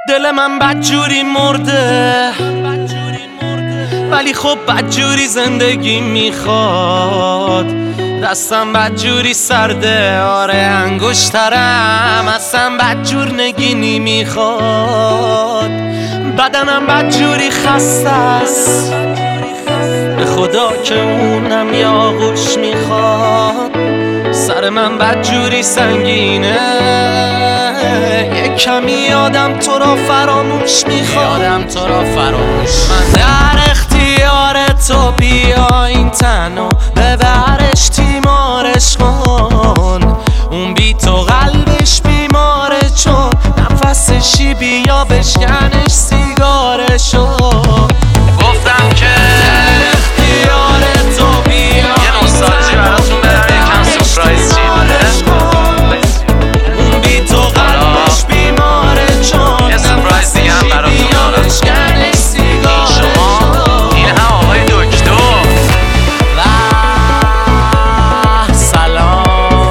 دل من بدجوری مرده، ولی خب بدجوری زندگی میخواد. دستم بدجوری سرده، آره انگشترم اصلا بدجور نگینی میخواد. بدنم بدجوری خسته است، به خدا که اونم یه آغوش میخواد. سر من بدجوری سنگینه، یک کمی آدم تو را فراموش میخواد. من در اختیار تو، بیا این تنو ببرش تیمارش کن. اون بی تو قلبش بیماره، چون نفسشی بیا بشکنش سیگارشو. گفتم که اختیار تو، بیا یه نوستالژی براتون برم، یکم سورپرایز چیه. اون بی تو قلبش بیماره، چون یه سورپرایز دیگه هم براتون دارم. شما این هم آقای دکتر. سلام،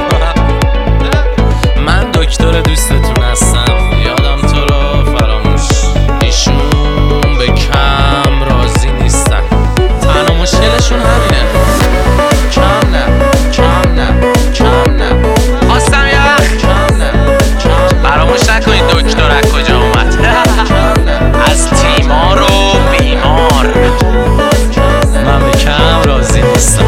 من دکتر دوستتون هستم. یادم تو رو فراموش، ایشون به کم راضی نیستن. تنها مشکلشون همینه، کم نه خواستم یخ، فراموش نکنید دکتر از کجا اومد. از تیمار و بیمار. من به کم راضی نیستم،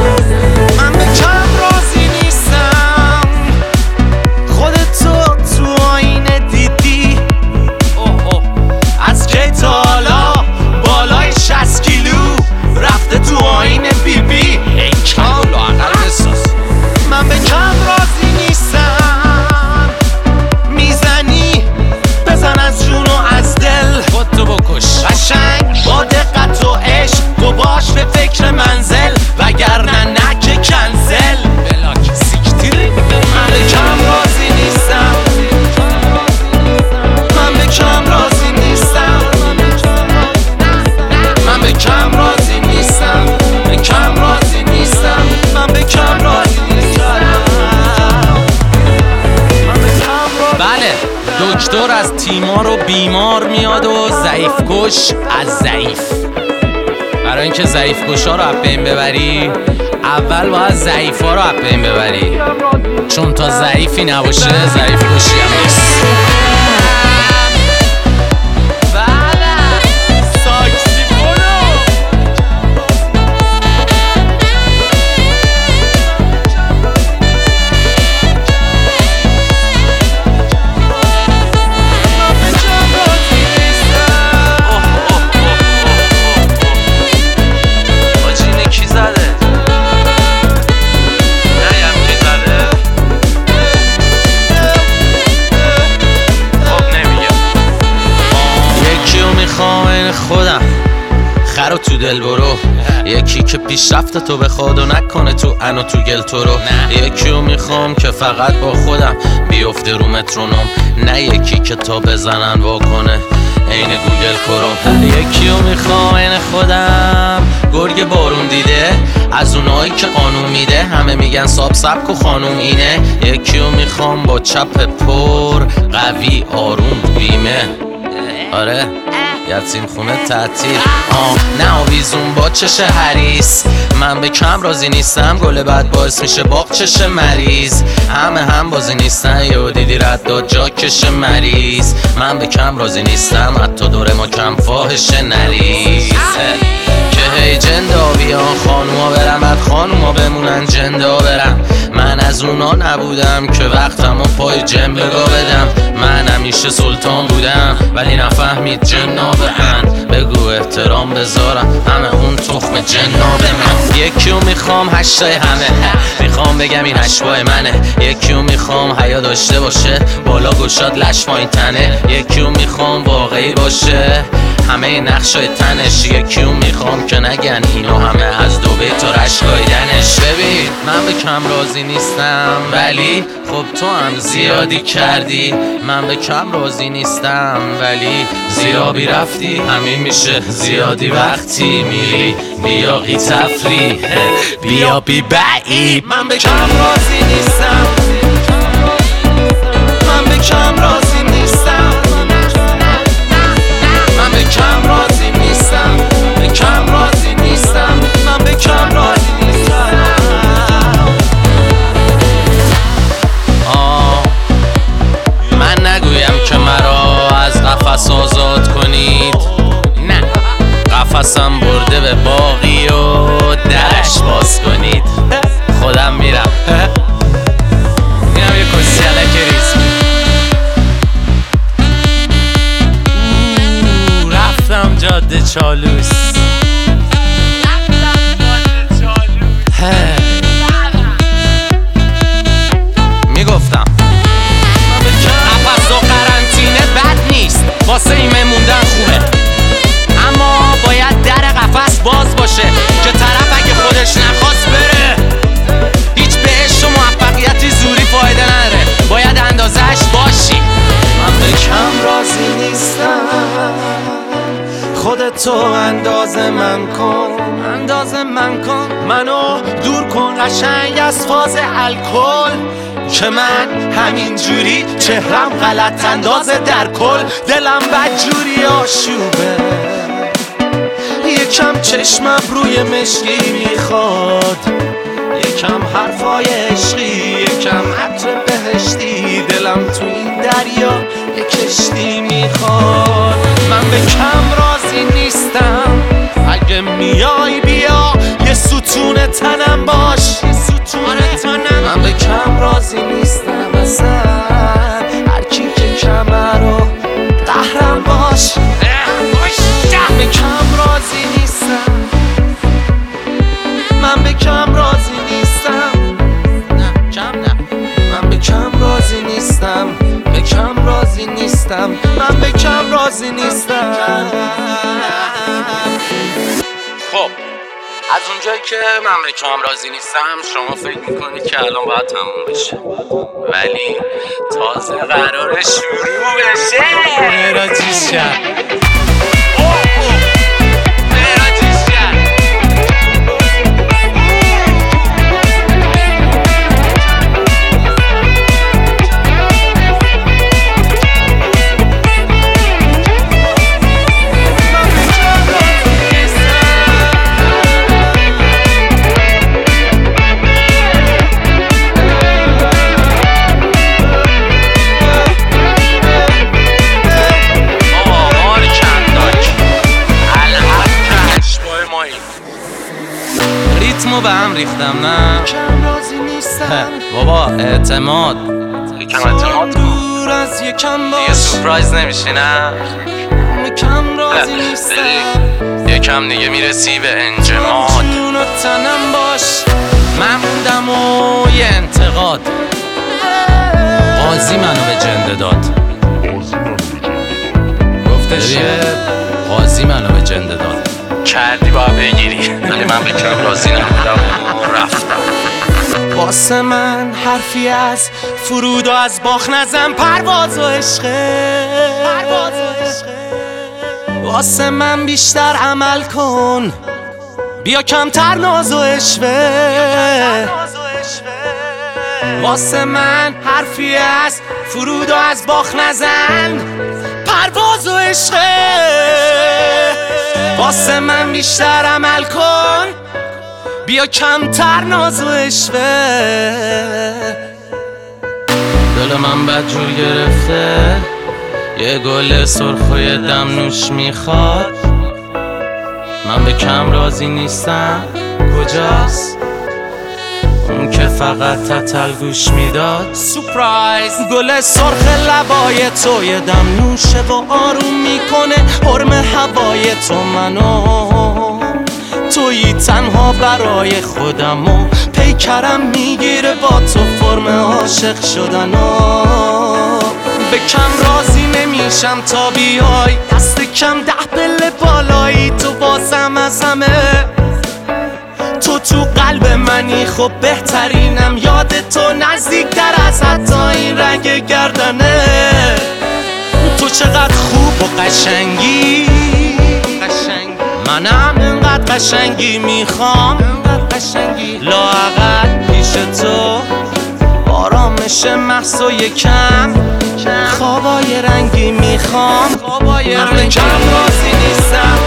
خودتو تو آینه دیدی؟ از کی تا حالا بالای 60 کیلو رفته تو آینه بیبی؟ ای کم لااقل بساز. من به کم راضی نیستم، میزنی بزن از جون و از دل، خودتو بکش قشنگ با دقت و عشق. تو باش به فکر منزل، وگرنه نکه کنزل بلاک سیکتیر. من به کم راضی نیستم، من به کم راضی نیستم، من به کم راضی نیستم، به کم راضی نیستم، من به کم راضی نیستم. بله، دکتر از تیمار و بیمار میاد و ضعیف کش از ضعیف. برای اینکه ضعیف کشا رو از بین ببری، اول باید ضعیف ها رو از بین ببری، چون تا ضعیفی نباشه ضعیف کشی هم نیست. خودم خرو تو دل برو، یکی که پیشرفت تو بخواد و نکنه تو انو تو گل تو رو. یکیو میخوام که فقط با خودم بیفته رو مترونوم، نه یکی که تا بزنن واکنه عین گوگل کروم. یکیو میخوام عین خودم، گرگ بارون دیده، از اونایی که قانون میده، همه میگن ساب سبک و خانوم اینه. یکیو میخوام با چپ پر قوی آروم بیمه، آره یتیم خونه تعطیل، نه آویزون با چش حریص. من به کم راضی نیستم، گل بعد باعث میشه باغ چش مریض. همه هم بازی نیستن، یه دیدی رد داد جا کش مریض. من به کم راضی نیستم، حتی دور ما کم فاحش نریز. که هی جندا بیان خانوما برن، بعد خانوما بمونن جندا برن. من از اونا نبودم که وقتمو پای جن بگا بدم. من همیشه سلطان بودم ولی نفهمید جنا بهن. بگو احترام بذارم، همه اون تخم جنا به من. یکیو میخوام هشتای همه، میخوام بگم این هشتای منه. یکیو میخوام حیا داشته باشه، بالا گشاد لش پایین تنه. یکیو میخوام واقعی باشه، همه نقشای تنش. یکیو میخوام که نگن اینو همه از دوبه تا رشگایدنش. ببین من به کم راضی نیستم، ولی خب تو هم زیادی کردی. من به کم راضی نیستم، ولی زیادی رفتی. همین میشه زیادی وقتی میری، بیا قی تفری بیا بی بعید. من به کم راضی نیستم، من به کم راضی نیستم، قفس آزاد کنید. نه قفسم برده به باقی و درش باز کنید. خودم میرم اینم یه کسیلک ریزمی. رفتم جاده چالوس. میگفتم قفس و قرنطینه بد نیست، واسه ایمه موندن خوبه، اما باید در قفس باز باشه که طرف اگه خودش نخواست بره. هیچ بهشت و موفقیتی زوری فایده نداره، باید اندازهش باشی. من به کم راضی نیستم، خودتو اندازه من کن، منو دور کن قشنگ از فاز الکل، که من همین جوری چهرم غلط اندازه در کل. دلم بدجوری آشوبه، یکم چشمم روی مشکی میخواد، یکم حرفای عشقی، یکم عطر بهشتی. دلم تو این دریا یک کشتی میخواد. من به کم راضی نیستم، اگه میای بیا یه ستون تنم باش. من به کم راضی نیستم اصلا، هر کی که کمه رو قهرم باش. به کم راضی نیستم، من به کم راضی نیستم، نه کم نه. من به کم راضی نیستم، به کم راضی نیستم، من به کم راضی نیستم. خب از اونجایی که من به کم راضی نیستم، شما فکر میکنید که الان باید تموم بشه، ولی تازه قراره شروع بشه. مراجیشم ریتمو به هم ریختم. نه کم راضی نیستم بابا اعتماد یکم اعتماد کن، یکم باش. دیگه سورپرایز نمیشی. نه کم راضی نیستم، یکم دیگه میرسی به انجماد. جون و تنم باش. من موندم و یه انتقاد، قاضی منو به جنده داد. گفتش که قاضی منو به جنده داد. کردی باید بگیری، ولی من به کم راضی نبودم و رفتم. واسه من حرفی از فرود و از باخ نزن، پرواز و عشقه. واسه من بیشتر عمل کن، بیا کمتر ناز و عشوه. واسه من حرفی از فرود و از باخ نزن، پرواز و عشقه. واسه من بیشتر عمل کن، بیا کمتر ناز و عشوه. دل من بدجور گرفته، یه گل سرخ و یه دم نوش میخواد. من به کم راضی نیستم، کجاست اون که فقط تتل گوش میداد؟ سورپرایز گل سرخ لبای تو یه دم نوشه و آروم میکنه حرم هوای تو. منو تویی تنها برای خودم و پیکرم میگیره با تو فرم عاشق شدنو. به کم راضی نمیشم تا بیای، دست کم 10 پله بالایی. تو بازم از همه، تو قلب منی، خب بهترینم. یاد تو نزدیکتر از حتی این رنگ گردنه. تو چقدر خوب و قشنگی، منم انقدر قشنگی میخوام. لااقل پیش تو آرامش محض و یکم خوابای رنگی میخوام. من به کم راضی نیستم،